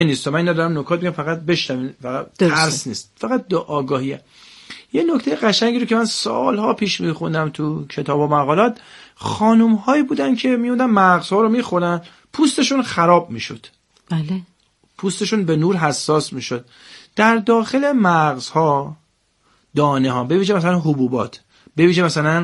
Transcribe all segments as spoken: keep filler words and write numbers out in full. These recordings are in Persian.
نیست. من اینا دارم نکات میگم فقط بشنوید، فقط ترس نیست، فقط دو آگاهیه. یه نکته قشنگی رو که من سالها پیش میخوندم تو کتاب و مقالات، خانم هایی بودن که میومدن مغزها رو میخورن، پوستشون خراب میشد. بله. پوستشون به نور حساس میشد. در داخل مغزها دانه ها، به ویژه مثلا حبوبات، به ویژه مثلا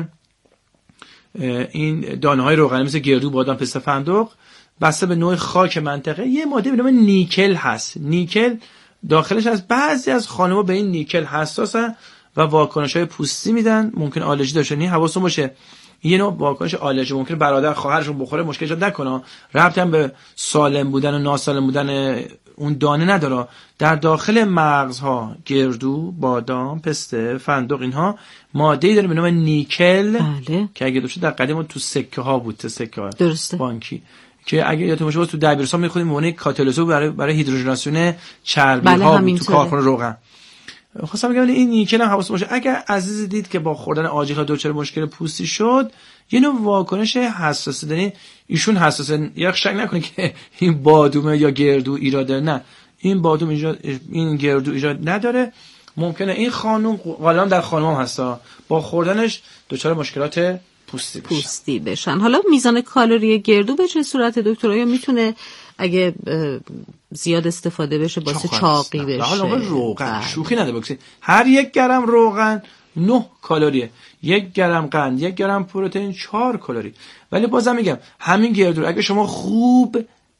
این دانه های روغنی مثل گردو، بادام، پسته، فندق، بسته به نوع خاک منطقه، یه ماده به نام نیکل هست. نیکل داخلش هست. بعضی از خانم‌ها به این نیکل حساسن و واکنش‌های پوستی میدن، ممکن آلرژی داشته باشه. حواستون باشه یه نوع واکنش آلرژی ممکن برادر خواهرشون بخوره مشکل ایجاد نکنه، ربطی هم به سالم بودن و ناسالم بودن اون دانه نداره. در داخل مغزها گردو، بادام، پسته، فندق، اینها ماده‌ای داره به نام نیکل. بله. که اگه دوست در قدیم تو سکه ها بود، تو سکه ها درسته. بانکی، که اگه یادتون باشه تو دبیرستان می‌خونیم مونه کاتالیزور برای برای هیدروژناسیون چربی بله ها بود تو طوره. کارخونه روغن. خواستم بگم این نیکل هم حواس باشه. اگر عزیز دید که با خوردن آجیل دچار مشکل پوستی شد، یه نوع واکنش حساسی داره، ایشون حساسه، یک شک نکنه که این بادومه یا گردو ایراد، نه این بادوم ایجاد، این گردو ایجاد نداره. ممکنه این خانم غالبا در خانم هم هستا با خوردنش دچار مشکلات پوستی بشن. پوستی بشن. حالا میزان کالری گردو به چه صورت دکتر؟ آیا میتونه اگه زیاد استفاده بشه باعث چاقی بشه؟ حالا روغن شوخی نده بکسی. هر یک گرم روغن نه کالریه، یک گرم قند، یک گرم پروتئین چهار کالری. ولی بازم میگم همین گردو اگه شما خوب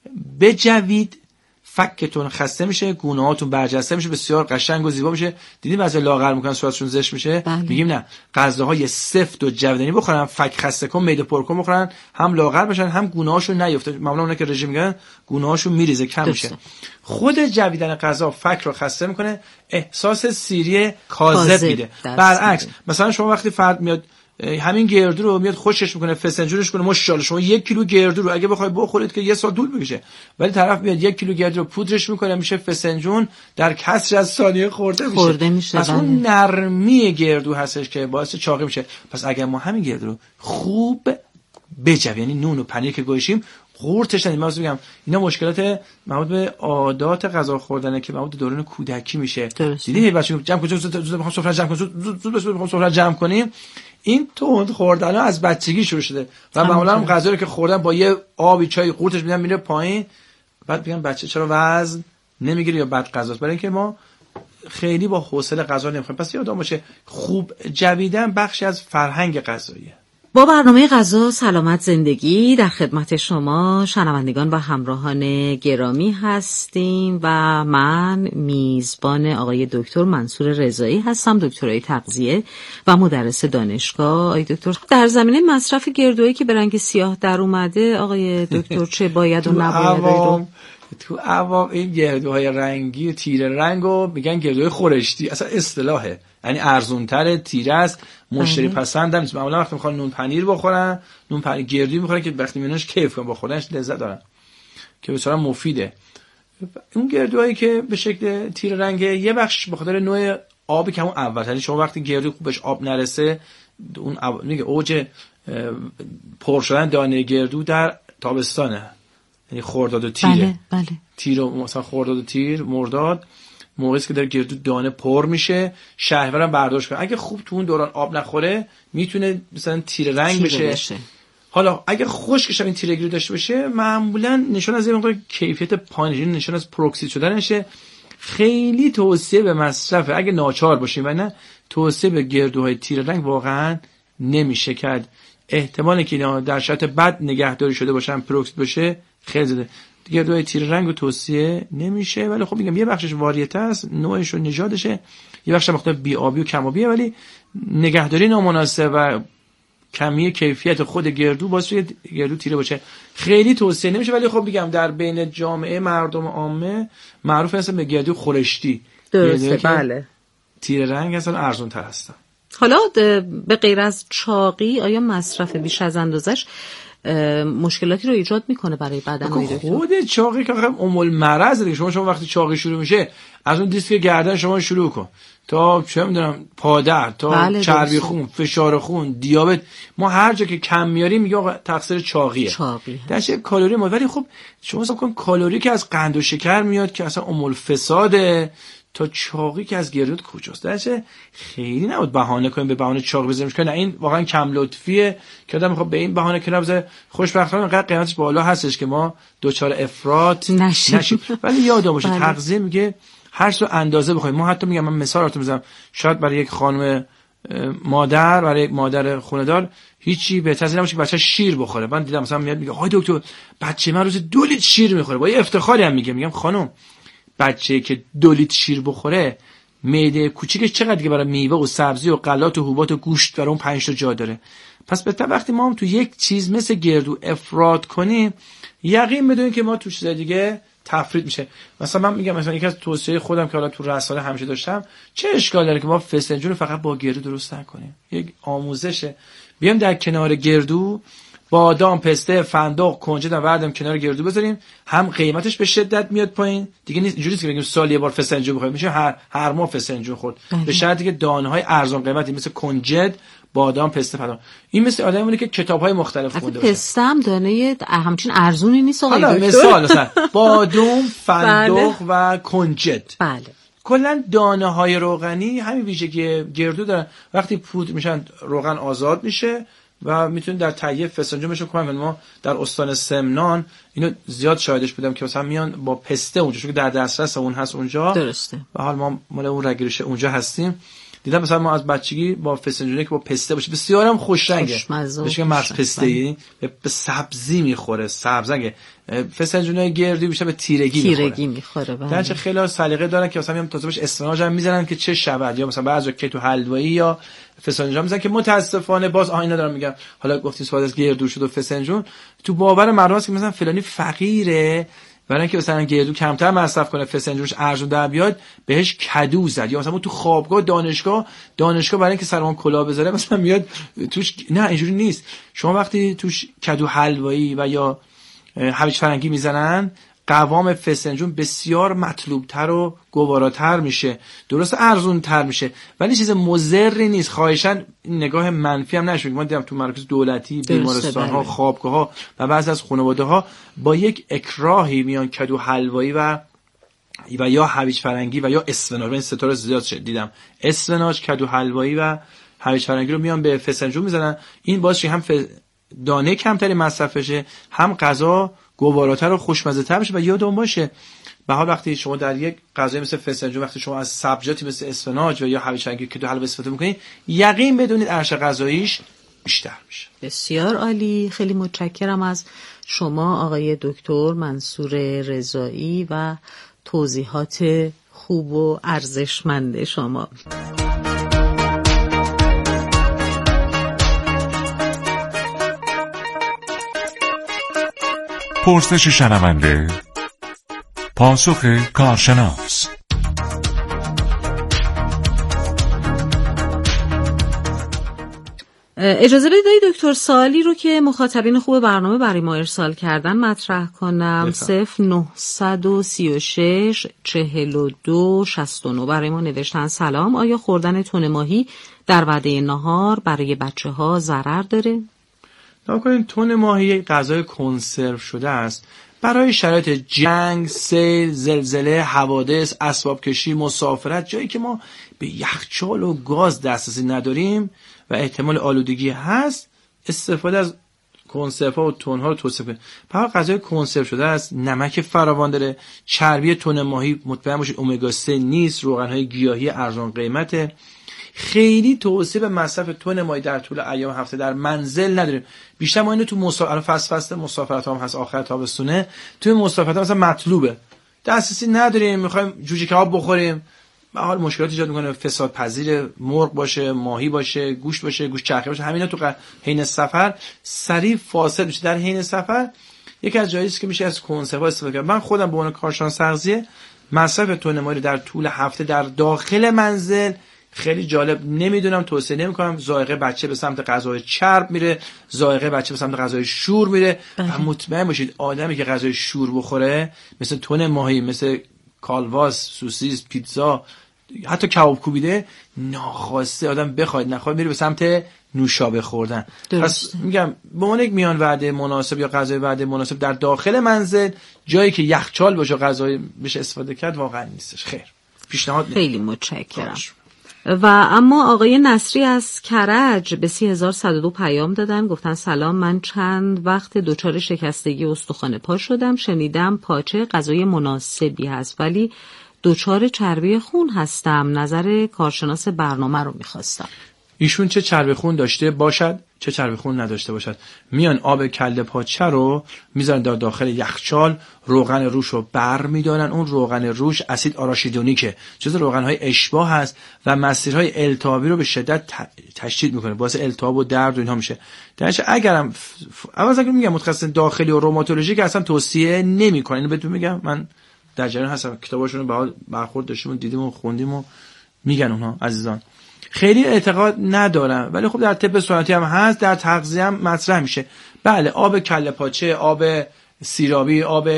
بجوید، فکتون خسته میشه، گونه‌هاتون برجسته میشه، بسیار قشنگ و زیبا میشه. دیدین بعضی لاغر میکنن صورتشون زشت میشه. بله. میگیم نه، غذاهای سفت و جویدنی بخورن، فک خسته کن، معده پر کن بخورن، هم لاغر بشن هم گونه‌هاشون نیفته. معمولا اونها که رژیم میگن گونه‌هاشون میریزه، کم میشه. خود جویدن غذا فک رو خسته میکنه، احساس سیری کاذب میده. برعکس مثلا شما وقتی فرد میاد همین گردو رو میاد خوشش میکنه، فسنجونش کنه، ماشاءالله شما یک کیلو گردو رو اگه بخوای بخورید که یه ساعت طول میکشه، ولی طرف میاد یک کیلو گردو رو پودرش میکنه، میشه فسنجون در کسر از ثانیه خورده میشه. خورده میشه. پس اون نرمی گردو هستش که باعث چاقی میشه. پس اگه ما همین گردو رو خوب بجویم، یعنی نون و پنیر که گوشیم قورتش ندیم. من میگم اینا مشکلات مربوط به عادات غذا خوردنه که مربوط به دوران کودکی میشه. دیدی بچه‌ها جمع کنیم، زود بخوام سفره جمع کنیم، زود زود بخوام سفره جمع کنیم، این تند خوردن از بچگی شروع شده و معمولا هم غذایی که خوردن با یه آبی چای قورتش میدن میره پایین، بعد میگن بچه چرا وزن نمیگیره یا بد غذاست. برای اینکه ما خیلی با حوصله غذا نمیخوریم. پس یادم باشه خوب جویدن بخشی از فرهنگ غذاییه. با برنامه غذا سلامت زندگی در خدمت شما شنوندگان و همراهان گرامی هستیم و من میزبان آقای دکتر منصور رضایی هستم، دکترای تغذیه و مدرس دانشگاه. آقای دکتر، در زمینه مصرف گردویی که به رنگ سیاه در اومده آقای دکتر چه باید و نباید رو؟ تو عوام این گردوهای رنگی و تیره رنگو میگن گردوهای خورشتی، اصلا اصطلاحه، یعنی ارزونتر، تیره است، مشتری پسند هم نیست. معمولا وقتی میخوان نون پنیر بخورن، نون پنیر گردویی میخورن که وقتی میبیننش کیف کنن، بخوردنش لذت دارن، که بسیار مفیده. اون گردوهایی که به شکل تیره رنگه یه بخش به خاطر نوع آبی که همون اول، یعنی شما وقتی گردو خوب بهش آب نرسه، اون میگه اوج پر شدن دانه گردو در تابستانه، یعنی خرداد و تیره. بله بله. تیر و مثلا خرداد و تیر، مرداد، موقعی که در گردو دانه پر میشه، شهرورم برداشت کنه. اگه خوب تو اون دوران آب نخوره میتونه مثلا تیره رنگ تیره بشه. بشه. حالا اگه خشکش این تیرگی داشته باشه، معمولا نشون از این مقدار کیفیت پایین، نشون از پروکسید شدنشه. خیلی توصیه به مصرف اگه ناچار باشیم و نه توصیه به گردوهای تیره رنگ واقعا نمیشه کرد. احتمالی که اینا در شرایط بد نگهداری شده باشن پروکسید بشه خیلی زیاده. گردوهای تیره رنگ رو توصیه نمیشه، ولی خب میگم یه بخشش واریته است، نوعش و نژادشه، یه بخش مختلف بی آبی و کم آبیه، ولی نگهداری نامناسب و کمی کیفیت خود گردو باعث میشه گردو تیره باشه. خیلی توصیه نمیشه، ولی خب میگم در بین جامعه مردم عامه معروف هستن به گردو خورشتی. درسته، بله. تیره رنگ اصلا ارزون تر هستن. حالا به غیر از چاقی آیا مصرف بیش از اندازش مشکلاتی رو ایجاد میکنه برای بدن. خود چاقی که ام المرض دیگه. شما شما وقتی چاقی شروع میشه از اون دیسک گردن شما شروع کن تا چه میدونم پادر تا بله چربی خون، فشار خون، دیابت، ما هر جا که کم میاریم میگه آقا تقصیر چاقیه. چاقی درش کالری ما، ولی خب شما حساب کن کالری که از قند و شکر میاد که اصلا ام الفساده تا چاقی که از گردو کجاست. درش خیلی نبود بهانه کنیم به بهانه چاقی بزنیم که نه، این واقعا کم لطفیه که آدم میخواد به این بهانه کنار بزنه. خوشبختانه انقدر قیمتش بالا هستش که ما دوچار افراط نشیم, نشیم. ولی یادم باشه بله. تغذیه میگه هر سو اندازه بخواید. ما حتی میگم من مثال براتون میزنم، شاید برای یک خانم مادر، برای یک مادر خونه‌دار هیچی بهتر از این نباشه که بچه شیر بخوره. من دیدم مثلا میاد میگه آقای دکتر بچه من روز دو لیتر شیر میخوره، با یه افتخاری هم میگه. میگم خانم بچه که دو لیتر شیر بخوره معده کوچیکش چقدر دیگه برای میوه و سبزی و غلات و حبوبات و گوشت برای اون پنج تا جا داره. پس به وقتی ما هم تو یک چیز مثل گردو افراط کنیم، یقین بدونید که ما تو چیز دیگه تفرید میشه. مثلا من میگم مثلا یکی از توصیه خودم که حالا تو رساله همیشه داشتم، چه اشکال داره که ما فسنجون رو فقط با گردو درست نکنیم؟ یک آموزشه. بیام در کنار گردو بادام، پسته، فندق، کنجد هم وردم کنار گردو بذاریم، هم قیمتش به شدت میاد پایین. دیگه نیست اینجوریه که بگیم سال یه بار فسنجون بخوریم، میشه هر هر ماه فسنجون خورد. به شرطی که دانه‌های ارزان قیمتی مثل کنجد، بادام، پسته، فندق. این مثل آدمونه که کتاب‌های مختلف خونده باشه. پسته هم دانه همچین ارزونی نیست آقای دکتر. مثال مثلا بادام، فندق و کنجد. بله. کلا دانه‌های روغنی همین ویژگی گردو دارن. وقتی پودر میشن روغن آزاد میشه و میتونید در تهیه فسنجون بهشون کمک کنید. ما در استان سمنان اینو زیاد شاهدش بودم که مثلا میان با پسته اونجا، چون در دسترس اون هست اونجا. درسته. و حال ما مال اون رگیرش اونجا هستیم. دیدم مثلا ما از بچگی با فسنجونی که با پسته باشه بسیار هم خوش رنگه، بهش میگن مغز پسته‌ای، به سبزی میخوره، سبزنگه. فسنجونای گردی بیشتر به تیرگی میخوره. تیرگی میخوره. بله. درچه خیلی سلیقه دارن که مثلا میام تازه بهش اسفناج هم میزنن که چه شود، یا مثلا بعضی که تو حلوایی یا فسنجون میزنن که متاسفانه باز آینا دارم میگم. حالا گفتین سوال از گردو شد و فسنجون، تو باور مردم است که مثلا فلانی فقیره برای اینکه مثلا گردو کمتر مصرف کنه فسنجونش ارزون در بیاد بهش کدو زد، یا مثلا تو خوابگاه دانشگاه دانشگاه برای اینکه سرمون کلاه بذاره مثلا میاد توش. نه اینجوری نیست. شما وقتی توش کدو حلوایی و یا هویج فرنگی میزنن، قوام فسنجون بسیار مطلوبتر و گواراتر میشه، درست ارزون تر میشه، ولی چیز مضری نیست. خواهشاً نگاه منفی هم نشه. ما دیدم تو مراکز دولتی، بیمارستان ها، خوابگاه ها و بعضی از خانواده ها با یک اکراهی میان کدو حلوایی و و یا هویج فرنگی و یا اسفناج، این ستاره زیاد شد دیدم، اسفناج، کدو حلوایی و هویج فرنگی رو میان به فسنجون میزنن. این باعث هم ف... دانه کمتری مصرف بشه، هم غذا گواراتر و خوشمزه‌تر بشه. و یادتون باشه به حال وقتی شما در یک غذای مثل فسنجون، وقتی شما از سبزیاتی مثل اسفناج و یا هویج فرنگی که تو حلوا استفاده می‌کنید، یقین بدونید ارزش غذاییش بیشتر میشه. بسیار عالی. خیلی متشکرم از شما آقای دکتر منصور رضایی و توضیحات خوب و ارزشمند شما. پرسش شنونده، پاسخ کارشناس. اجازه بدید دکتر سوالی رو که مخاطبین خوب برنامه برای ما ارسال کردن مطرح کنم. صفر نهصد و سی و شش چهل و دو شصت و نه برای ما نوشتن سلام، آیا خوردن تن ماهی در وعده نهار برای بچه ها ضرر داره؟ نکنین تن ماهی یک غذای کنسرو شده است. برای شرایط جنگ، سیل، زلزله، حوادث، اسباب کشی، مسافرت، جایی که ما به یخچال و گاز دسترسی نداریم و احتمال آلودگی هست، استفاده از کنسرو و تنها رو توصیه کنیم. برای غذای کنسرو شده است، نمک فراوان داره، چربی تن ماهی مطمئن باشید امگا سه نیست، روغن‌های گیاهی ارزان قیمته. خیلی توصیه به مصرف تن ماهی در طول ایام هفته در منزل نداریم. بیشتر ما اینو تو مسافرت فصل فصل مسافرت هم هست، آخر تابستونه، توی مسافرت هم مثلا مطلوبه، دسترسی نداریم، میخوایم جوجه کباب بخوریم، به حال مشکلات ایجاد میکنه. فساد پذیر مرغ باشه، ماهی باشه، گوشت باشه، گوشت چرخی باشه، همینا تو حین سفر سریع فاسد میشه. در حین سفر یکی از جاییست که میشه از کنسرو استفاده کرد. من خودم به عنوان کارشناس تغذیه مصرف تن ماهی در طول هفته در داخل منزل خیلی جالب، نمیدونم، توصیه نمیکنم. ذائقه بچه به سمت غذای چرب میره، ذائقه بچه به سمت غذای شور میره بله. و مطمئن باشید آدمی که غذای شور بخوره مثل تن ماهی، مثل کالواس، سوسیس، پیتزا، حتی کباب کوبیده، ناخواسته آدم بخواد نخواد میره به سمت نوشابه خوردن. پس میگم به عنوان یک میان وعده مناسب یا غذای وعده مناسب در داخل منزل، جایی که یخچال باشه غذای بشه استفاده کرد، واقعا نیستش. خیر، پیشنهاد خیلی متشکرم. و اما آقای نصری از کرج به سی هزار و صد و دو پیام دادن، گفتن سلام، من چند وقت دچار شکستگی استخوان پا شدم، شنیدم پاچه غذای مناسبی هست ولی دچار چربی خون هستم، نظر کارشناس برنامه رو میخواستم. ایشون چه چربی خون داشته باشد چه چربی خون نداشته باشد، میان آب کله پاچه رو میذارن در داخل یخچال، روغن روش رو بر میدارن. اون روغن روش اسید آراشیدونیکه، جز روغن‌های اشباع هست و مسیرهای التهابی رو به شدت تشدید میکنه، باعث التهاب و درد و اینها میشه. درش اگرم اول اگه میگم متخصص داخلی و روماتولوژی که اصلا توصیه نمیکنه، اینو بهتون میگم، من در جریان هستم، کتاباشون رو برخورد داشتیم و دیدیم و خوندیم و میگن اونها عزیزان. خیلی اعتقاد ندارم ولی خب در طب سنتی هم هست، در تغذیه هم مطرح میشه. بله، آب کله پاچه، آب سیرابی، آب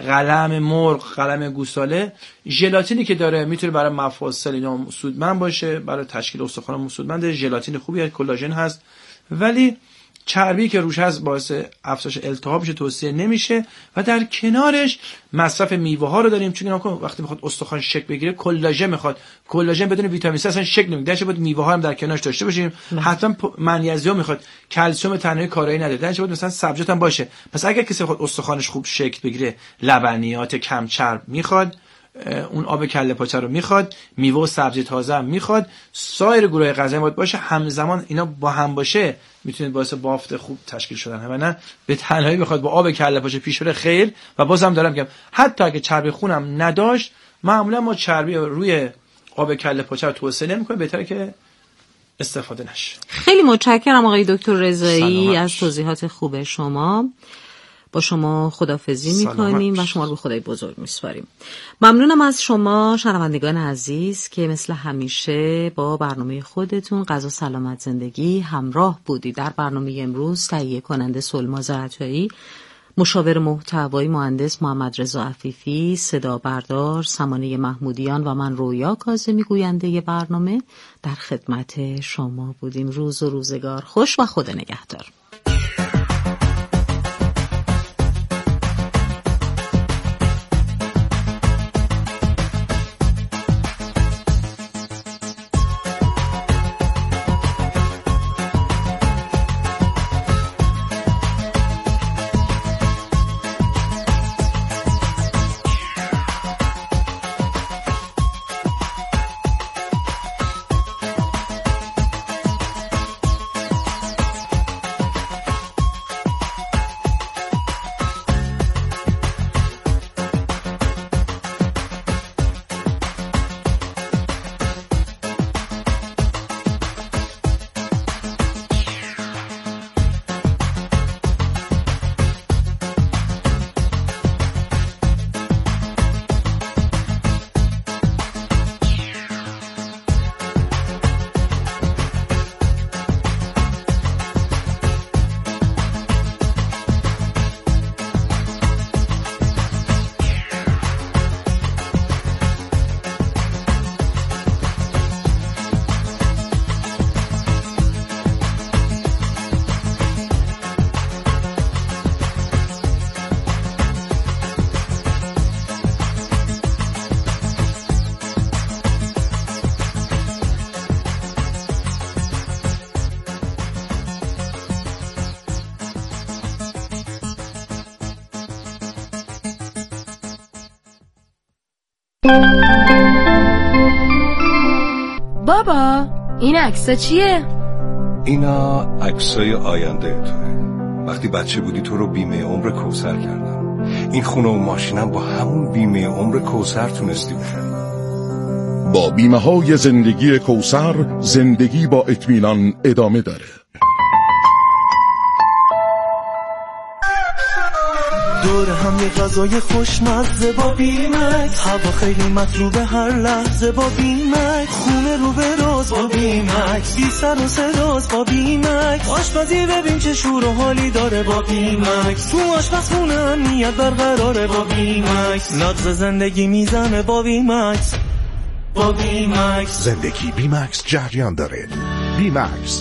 قلم مرغ، قلم گوساله، ژلاتینی که داره میتونه برای مفاصل اینا سودمند باشه، برای تشکیل استخوان سودمند، ژلاتین خوبیه، کلاژن هست، ولی چربی که روش هست باعث افزایش التهاب میشه، توصیه نمیشه. و در کنارش مصرف میوه ها رو داریم، چون اینا وقتی میخواد استخوان شکل بگیره کلاژن میخواد، کلاژن بدون ویتامین سی اصلا شکل نمیگیره، درش باید میوه ها هم در کنارش داشته باشیم. حتما منیزیم میخواد، کلسیم تنهایی کارایی نداره، درش باید مثلا سبزیجات هم باشه. پس اگر کسی بخواد استخوانش خوب شکل بگیره، لبنیات کم چرب میخواد، اون آب کله پاچه رو میخواد، میوه و سبزی تازه هم میخواد، سایر گروه غذایی باید باشه، همزمان اینا با هم باشه میتونه باعث بافت خوب تشکیل شدن. و نه به تنهایی بخواد با آب کله پاچه پیش بره خیر. و بازم دارم میگم حتی اگه چربی خونم نداشت، معمولا ما چربی روی آب کله پاچه رو توصیه نمیکنیم، بهتره که استفاده نشه. خیلی متشکرم آقای دکتر رضایی از توضیحات خوب شما. با شما خداحافظی میکنیم و شما رو به خدای بزرگ میسپاریم. ممنونم از شما شنوندگان عزیز که مثل همیشه با برنامه خودتون غذا سلامت زندگی همراه بودید. در برنامه امروز تهیه کننده سلماز عطایی، مشاور محتوایی مهندس محمد رضا عفیفی، صدا بردار سمانه محمودیان و من رویا کاظمی گوینده برنامه در خدمت شما بودیم. روز و روزگار خوش و خدا نگهدار. بابا این عکسا چیه؟ اینا عکسای آینده توه. وقتی بچه بودی تو رو بیمه عمر کوثر کردم. این خونه و ماشینم با همون بیمه عمر کوثر تونستی بخری. با بیمه های زندگی کوثر زندگی با اطمینان ادامه داره. دور هم یه غذای خوشمزه با بیمکس، هوا خیلی مطلوبه هر لحظه با بیمکس، خونه رو به راز با بیمکس، بی سر و صداست با بیمکس، آشپزی ببین چه شور و حالی داره با بیمکس، تو آشپزخونه امنیت برقراره با بیمکس، نقض زندگی میزنه با بیمکس. با بیمکس زندگی بیمکس جریان داره. بیمکس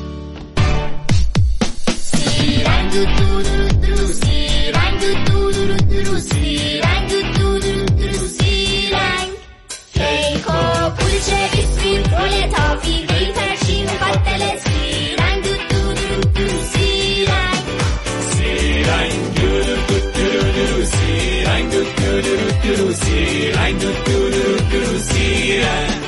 رنگ دو دو دو سی رنگ دو دو دو سی رنگ دو دو دو سی رنگ کیک و کلچه بیسکویت رول تافی ویتر شیر مقدل سی رنگ دو دو دو سی رنگ سی رنگ دو دو دو سی رنگ دو دو دو سی رنگ دو دو دو سی رنگ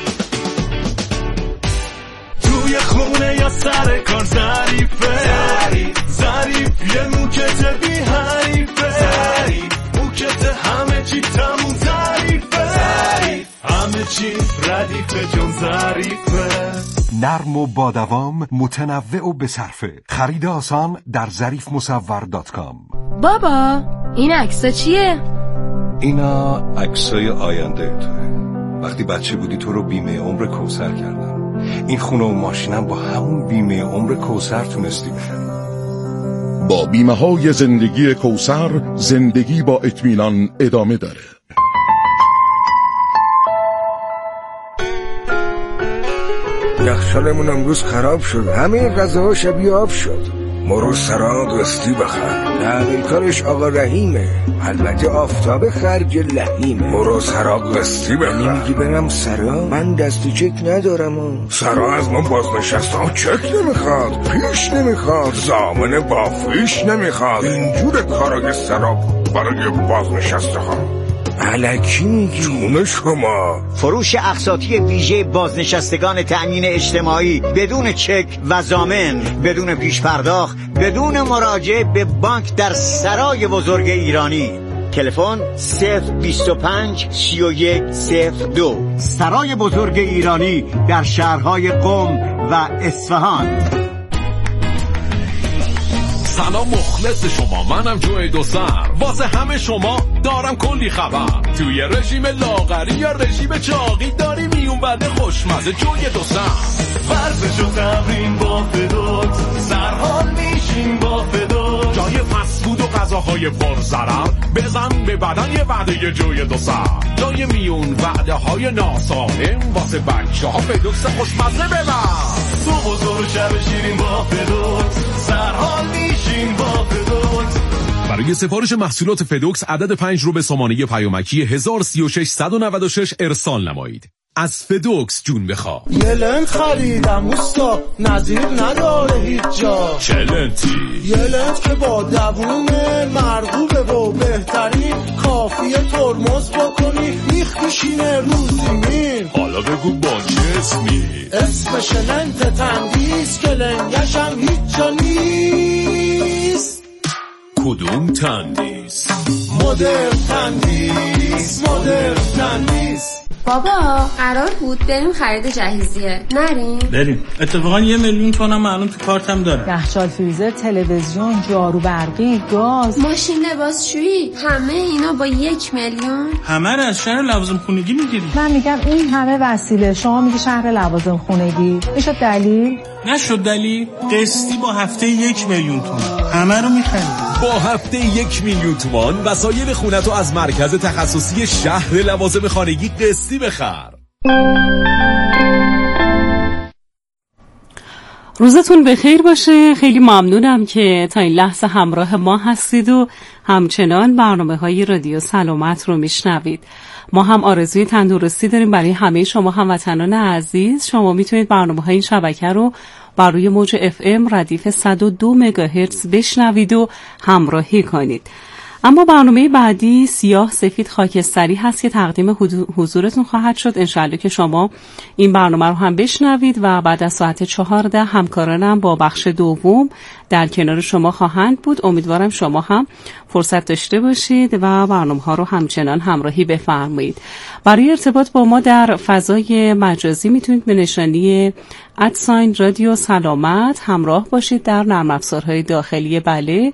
توی خونه یا سر کار ظریفه ظریف یه موکت بی حریفه ظریف موکت همه چی تموم ظریفه ظریف همه چی ردیفه جون ظریفه نرم و با دوام، متنوع و بصرفه. خرید آسان در ظریف مصور دات کام. بابا این عکسا چیه؟ اینا عکسای آینده توه. وقتی بچه بودی تو رو بیمه عمر کوثر کردم. این خونه و ماشینم با همون بیمه عمر کوثر تونستی بخری. با بیمه های زندگی کوثر زندگی با اطمینان ادامه داره. یخچالمون امروز خراب شد، همه غذاها شبیه آب شد. مرو سراغ قسطی بخر، تحویل کارش آقا رحیمه، البته آفتاب خرج لحیمه. مرو سراغ قسطی بخر. نمیگی برم سرا؟ من دست چک ندارم و سرا از ما بازنشسته ها چک نمیخواد، پیش نمیخواد، ضامن بافیش نمیخواد. اینجور کارای سرا برای بازنشسته ها. الکی میگی؟ چونه شما؟ فروش اقساطی ویژه بازنشستگان تأمین اجتماعی بدون چک و ضامن، بدون پیش پرداخت، بدون مراجعه به بانک در سرای بزرگ ایرانی. تلفن صفر بیست و پنج سی و یک صفر دو. سرای بزرگ ایرانی در شهرهای قم و اصفهان. سلام مخلص شما، منم جوی دو سر، واسه همه شما دارم کلی خبر. توی رژیم لاغری یا رژیم چاقی داری میون بعد خوشمزه جوی دو سر. ورزش و تمرین با فدوت، سرحال میشیم با فدوت. جای فسفود و غذاهای پرضرر بزن به بدن یه وعده جوی دو سر. جای میون وعده های ناسالم واسه بچه ها فدوکس خوشمزه ببر. صبح و ظهر و شب شیرین با فدوت، سرحال میشیم با فدوت. برای سفارش محصولات فدوکس عدد پنج رو به سامانه پیامکی هزار و سی و شش صد و نود و شش ارسال نمایید. از فدوکس جون بخوا. یه لنت خریدم اوستا، نظیر نداره هیچ جا. چه لنتی؟ یه لنت که با دوونه مرغوبه و بهترین، کافیه ترمز بکنی میخ میشینه رو زمین. حالا بگو با چه اسمی؟ اسمش لنت تندیس که لنگشم هیچ جا نیست. کدوم تندیس؟ مدر تندیس، مدر تندیس. بابا قرار بود بریم خرید جهیزیه، نریم؟ بریم. اتفاقا یه میلیون تومنم الان تو کارتم دارم. یخچال، فریزر، تلویزیون، جارو برقی، گاز، ماشین لباسشویی، همه اینا با یک میلیون؟ همه رو از شهر لوازم خونگی میگیری. من میگم این همه وسیله، شما میگی شهر لوازم خونگی. میشد دلیل؟ نشد دلیل. قسطی با هفته یک میلیون تومان همه رو میخریم. با هفته یک میلیون تومان وسایل خونتو از مرکز تخصصی شهر لوازم خانگی قسطی بخر. روزتون بخیر باشه. خیلی ممنونم که تا این لحظه همراه ما هستید و همچنان برنامه‌های رادیو سلامت رو میشنوید. ما هم آرزوی تندرستی داریم برای همه شما هموطنان عزیز. شما میتونید برنامه‌های این شبکه رو بر روی موج اف ام ردیف صد و دو مگاهرتز بشنوید و همراهی کنید. اما برنامه بعدی سیاه سفید خاکستری هست که تقدیم حضورتون خواهد شد. انشالله که شما این برنامه رو هم بشنوید و بعد از ساعت چهارده همکارانم با بخش دوم در کنار شما خواهند بود. امیدوارم شما هم فرصت داشته باشید و برنامه ها رو همچنان همراهی بفرمایید. برای ارتباط با ما در فضای مجازی میتونید به نشانی ادساین رادیو سلامت همراه باشید در نرم افزارهای داخلی بله،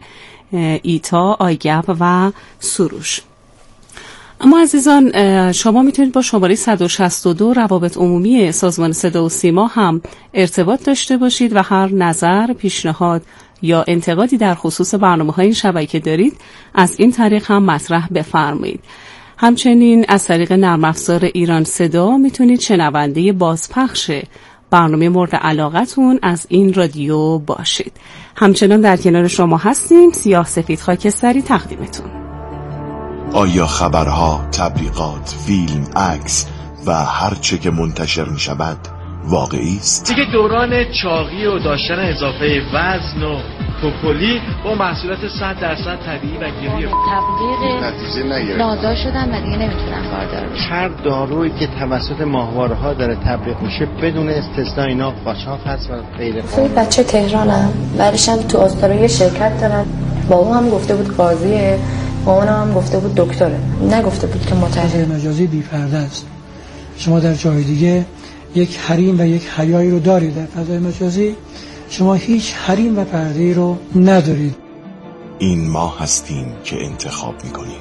ایتا، آیگپ و سروش. اما عزیزان، شما میتونید با شماره صد و شصت و دو روابط عمومی سازمان صدا و سیما هم ارتباط داشته باشید و هر نظر، پیشنهاد یا انتقادی در خصوص برنامه‌های این شبکه دارید از این طریق هم مطرح بفرمایید. همچنین از طریق نرم افزار ایران صدا میتونید شنونده بازپخش برنامه مورد علاقتون از این رادیو باشید. همچنان در کنار شما هستیم، سیاه سفید خاکستری تقدیمتون. آیا خبرها، تبلیغات، فیلم، عکس و هر چه که منتشر می شود واقعی است؟ دیگه دوران چاقی و داشتن اضافه وزن و توپولی با محصولات صد درصد طبیعی و گیری تبلیغ نتیجه نگرفت. نادار شدن و دیگه نمیتونن باردار بشن. هر دارویی که توسط ماهواره ها داره تبلیغ میشه بدون استثناء اینا قاچاق هست و غیر قانونی. بچه تهرانم، بعدش هم تو استرالیا شرکت دارم. بابا هم گفته بود قاضیه، مامانم هم گفته بود دکتره، نگفته بود که متهم. مجازی بی پرده است. شما در جای دیگه یک حریم و یک حیایی رو دارید، در فضای مجازی شما هیچ حریم و پرده‌ای رو ندارید. این ما هستیم که انتخاب میکنیم.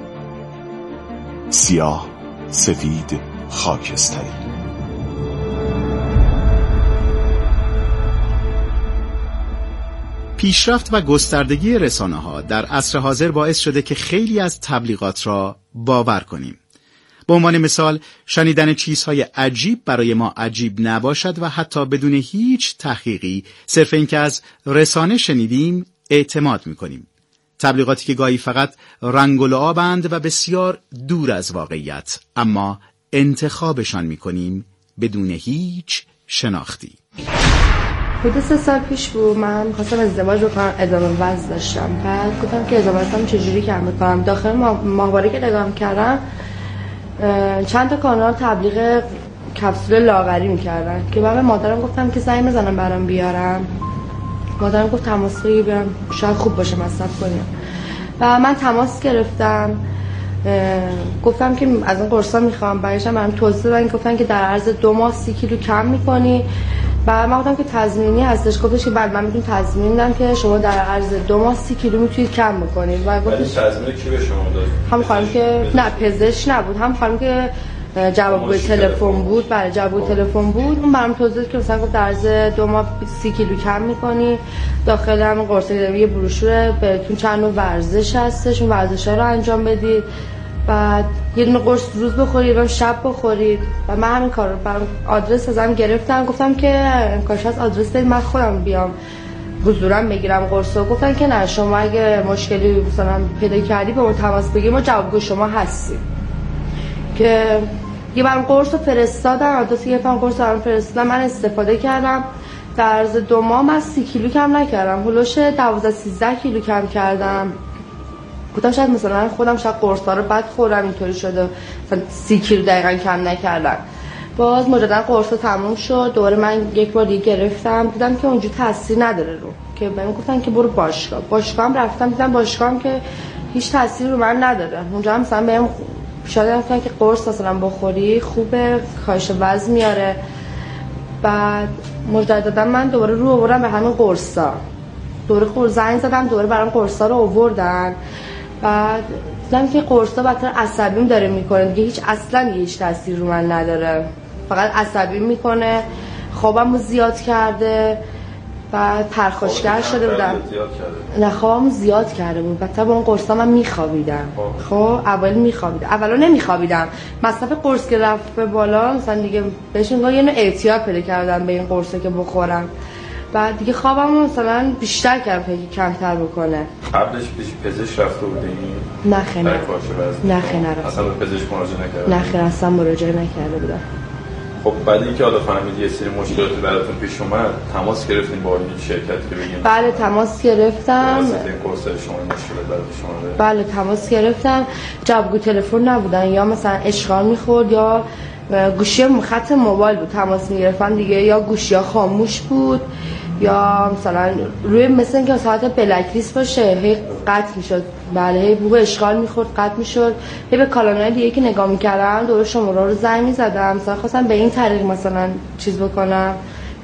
سیاه، سفید، خاکستری. پیشرفت و گستردگی رسانه‌ها در عصر حاضر باعث شده که خیلی از تبلیغات را باور کنیم. به عنوان مثال، شنیدن چیزهای عجیب برای ما عجیب نباشد و حتی بدون هیچ تحقیقی صرف اینکه از رسانه شنیدیم اعتماد می‌کنیم. تبلیغاتی که گاهی فقط رنگ و لعابند و بسیار دور از واقعیت، اما انتخابشان می‌کنیم بدون هیچ شناختی. حدود سه سال پیش بود، من می‌خواستم ازدواج بکنم، ادامه وزن داشتم. بعد گفتم که ادامه وزنم چجوری کم بکنم. داخل ماهواره که نگاه کردم چند تا کانال تبلیغ کپسول لاغری می‌کردن که بعد مادرم گفتم که زنگ بزنم برام بیارم. مادرم گفت تماس بگیر بیارم، شاید خوب باشه مصرف کنیم. و من تماس گرفتم، گفتم که از این قرصا میخوام. برایشم برام توضیح دادن، گفتن که در عرض دو ماه سی کیلو کم میکنی. و من گفتم که تضمینی هستش. گفتش که بعد من میتونم تضمین بدم که شما در عرض دو ماه سی کیلو میتونید کم بکنید. و گفتش تضمین کی به شما داد؟ هم خانم که نه پزشک نبود، هم خانم که جوابگوی تلفن بود. برای جوابگوی تلفن بود. اون برام توضیح داد که مثلا گفت در عرض دو ماه سی کیلو کم میکنی. داخل هم قرص یه بروشور بهتون چند نوع ورزش هستش، اون ورزش‌ها رو انجام بدید. بعد یه دونه قرص روز بخورید، یه شب بخورید. و من همین کارو برام آدرس ازم گرفتم، گفتم که امکانش هست آدرس بدید من خودم بیام حضورا بگیرم قرصو. گفتن که نه، شما اگه مشکلی مثلا پیدا کردی به ما تماس بگیر، ما جوابگو شما هستیم. که یه برام قرص رو فرستادن، آدرس یه برام قرص رو فرستادن، من استفاده کردم. در عرض دو ماه من سی کیلو کم نکردم، هولوش دوازده سیزده کیلو کم کردم. گفتم شاید مثلا خودم شاید قرصا رو بد خورم اینطوری شده، مثلا سی کیلو دقیقاً کم نکردم. باز مجددا قرصا تموم شد، دوباره من یک بار دیگه گرفتم، دیدم که اونجوری تاثیر نداره رو، که بهم گفتن که برو باشگاه. باشگاه هم رفتم، دیدم باشگاه هم که هیچ تاثیری رو من نداره. اونجا هم مثلا بهم شاید گفتن که قرص مثلا بخوری خوبه، کاهش وزن میاره. بعد مجددا من دوباره رو آوردم به همین قرصا. دوباره قرص زنگ زدم، دوباره برام قرصا رو آوردن. بعد دیدم که قرصا بدتر عصبیم داره میکنه دیگه، هیچ اصلا هیچ تاثیر رو من نداره، فقط عصبی میکنه. خوابمو زیاد کرده، بعد پرخاشگر شده بودم. نه خوابمو زیاد کرده بود، بدتر با اون قرصا من میخوابیدم. خب اول میخوابیدم، اولا نمیخوابیدم، مصرف قرص که رفت به بالا مثلا دیگه بهش انگار یه نوع اعتیاد پیدا کردم به این قرصا که بخورم. بعد دیگه خوابم مثلا بیشتر کردم که کمتر بکنه. قبلش پیش پزشک رفته بودی؟ نه خیر نه خیر نرفتم. اصلا به پزشک مراجعه نکردی؟ نه خیر اصلا مراجعه نکرده بودم. خب بعد اینکه حالا فهمیدی یه سری مشکلاتی براتون پیش اومد، تماس گرفتین با این شرکت که بگین؟ بله تماس گرفتم. واسه این کورس شما مشکل برات شما؟ بله تماس گرفتم. جوابگو تلفن نبودن، یا مثلا اشغال می‌خورد یا گوشی خط موبایل بود تماس می‌گرفتن دیگه، یا گوشی‌ها خاموش بود، یا مثلا روی مثلا که ساعت بلک لیست باشه هی قطع میشد. بله هی بوق اشغال میخورد قطع میشد. هی به کانال‌های دیگه که نگاه میکردم دور شماره رو زنگ میزدم، مثلا خواستم به این طریق مثلا چیز بکنم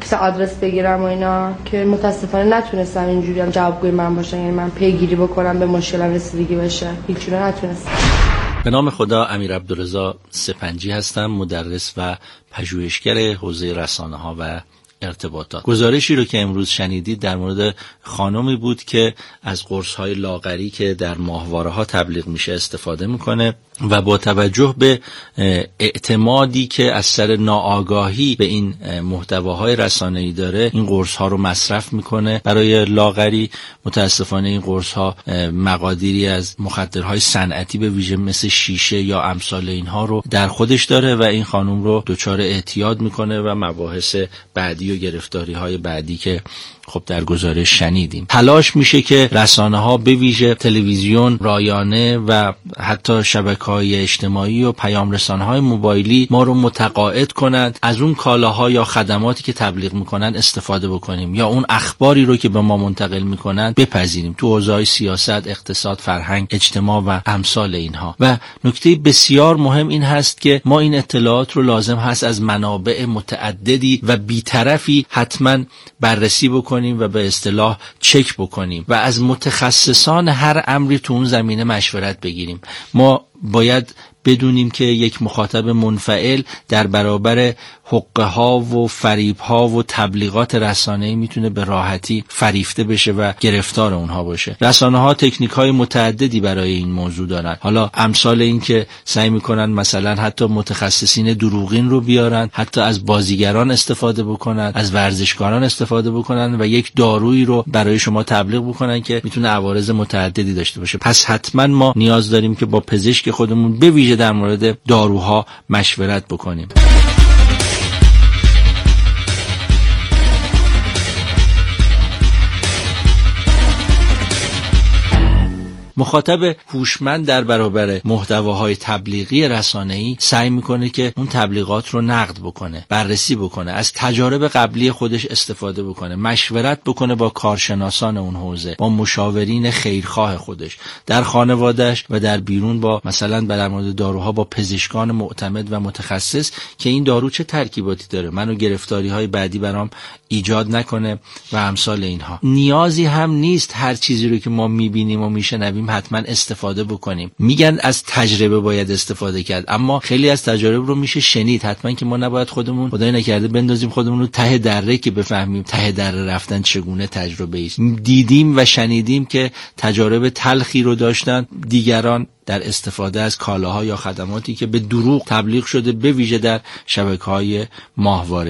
مثلا آدرس بگیرم و اینا که متاسفانه نتونستم اینجوری هم جوابگوی من باشن، یعنی من پیگیری بکنم به مشکلم رسیدگی بشه، هیچ جوری نتونستم. به نام خدا، امیر عبدالرضا سپنجی هستم، مدرس و پژوهشگر حوزه رسانه‌ها و ارتباطات. گزارشی رو که امروز شنیدید در مورد خانمی بود که از قرص‌های لاغری که در ماهواره‌ها تبلیغ میشه استفاده میکنه و با توجه به اعتمادی که از سر ناآگاهی به این محتواهای رسانه‌ای داره این قرص‌ها رو مصرف میکنه برای لاغری. متاسفانه این قرص‌ها مقادیری از مخدرهای صنعتی به ویژه مثل شیشه یا امثال اینها رو در خودش داره و این خانم رو دچار اعتیاد میکنه و مباحث بعدی و گرفتاری‌های بعدی که خب در گزارش شنیدیم. تلاش میشه که رسانه‌ها به ویژه تلویزیون، رایانه و حتی شبکه‌های اجتماعی و پیام رسانه‌های موبایلی ما رو متقاعد کنند از اون کالاها یا خدماتی که تبلیغ میکنن استفاده بکنیم یا اون اخباری رو که به ما منتقل میکنن بپذیریم تو حوزه‌های سیاست، اقتصاد، فرهنگ، اجتماع و امثال اینها. و نکته بسیار مهم این هست که ما این اطلاعات رو لازم هست از منابع متعددی و بی‌طرفی حتما بررسی بکنیم و به اصطلاح چک بکنیم و از متخصصان هر امری تو اون زمینه مشورت بگیریم. ما باید بدونیم که یک مخاطب منفعل در برابر حقه ها و فریب ها و تبلیغات رسانه‌ای میتونه به راحتی فریفته بشه و گرفتار اونها باشه. رسانه ها تکنیک های متعددی برای این موضوع دارن. حالا امثال این که سعی میکنن مثلا حتی متخصصین دروغین رو بیارن، حتی از بازیگران استفاده بکنن، از ورزشکاران استفاده بکنن و یک دارویی رو برای شما تبلیغ بکنن که میتونه عوارض متعددی داشته باشه. پس حتما ما نیاز داریم که با پزشک خودمون به ویژه در مورد داروها مشورت بکنیم. مخاطب هوشمند در برابر محتواهای تبلیغی رسانه‌ای سعی میکنه که اون تبلیغات رو نقد بکنه، بررسی بکنه، از تجارب قبلی خودش استفاده بکنه، مشورت بکنه با کارشناسان اون حوزه، با مشاورین خیرخواه خودش، در خانواده‌اش و در بیرون با مثلا در مورد داروها با پزشکان معتمد و متخصص که این دارو چه ترکیباتی داره، منو گرفتاری‌های بعدی برام ایجاد نکنه و امثال اینها. نیازی هم نیست هر چیزی رو که ما میبینیم و میشنویم حتما استفاده بکنیم. میگن از تجربه باید استفاده کرد، اما خیلی از تجارب رو میشه شنید. حتما که ما نباید خودمون خدای نکرده بندازیم خودمون رو ته دره که بفهمیم ته دره رفتن چگونه تجربه است. دیدیم و شنیدیم که تجارب تلخی رو داشتن دیگران در استفاده از کالاها یا خدماتی که به دروغ تبلیغ شده، به ویژه در شبکه‌های ماهواره.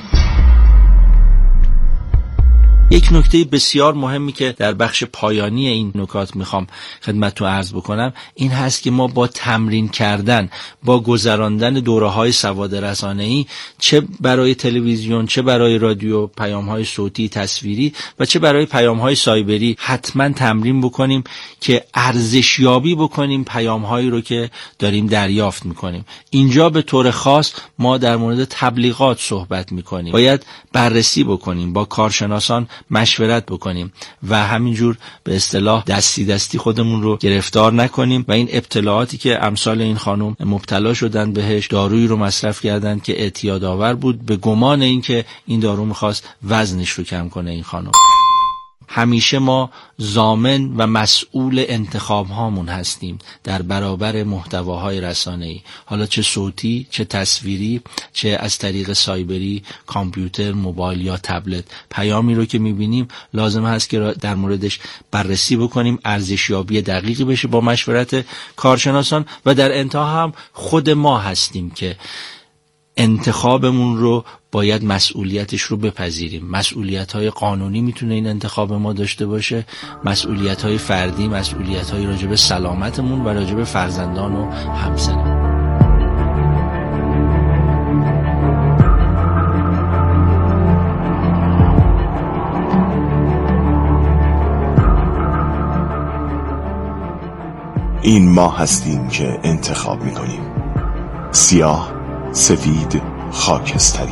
یک نکته بسیار مهمی که در بخش پایانی این نکات میخوام خدمتتون عرض بکنم این هست که ما با تمرین کردن، با گذراندن دوره‌های سواد رسانه‌ای، چه برای تلویزیون، چه برای رادیو، پیام‌های صوتی، تصویری و چه برای پیام‌های سایبری حتما تمرین بکنیم که ارزشیابی بکنیم پیام‌هایی رو که داریم دریافت میکنیم. اینجا به طور خاص ما در مورد تبلیغات صحبت میکنیم. باید بررسی بکنیم، با کارشناسان مشورت بکنیم و همینجور به اصطلاح دستی دستی خودمون رو گرفتار نکنیم و این ابتلاعاتی که امثال این خانم مبتلا شدن بهش، دارویی رو مصرف کردن که اعتیاد آور بود به گمان این که این دارو میخواست وزنش رو کم کنه این خانم. همیشه ما ضامن و مسئول انتخاب هامون هستیم در برابر محتواهای رسانه‌ای، حالا چه صوتی، چه تصویری، چه از طریق سایبری، کامپیوتر، موبایل یا تبلت. پیامی رو که میبینیم لازم هست که در موردش بررسی بکنیم، ارزشیابی دقیقی بشه با مشورت کارشناسان و در انتها هم خود ما هستیم که انتخابمون رو باید مسئولیتش رو بپذیریم. مسئولیت‌های قانونی میتونه این انتخاب ما داشته باشه، مسئولیت‌های فردی، مسئولیت‌های راجع به سلامتمون و راجع به فرزندان و همسرمون. این ما هستیم که انتخاب میکنیم، سیاه، سفید، خاکستری.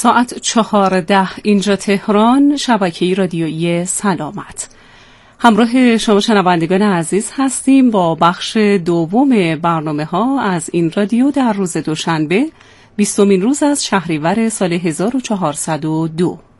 ساعت چهارده اینجا تهران، شبکه رادیویی سلامت. همراه شما شنوندگان عزیز هستیم با بخش دوم برنامه ها از این رادیو در روز دوشنبه بیستمین روز از شهریور سال هزار و چهارصد و دو.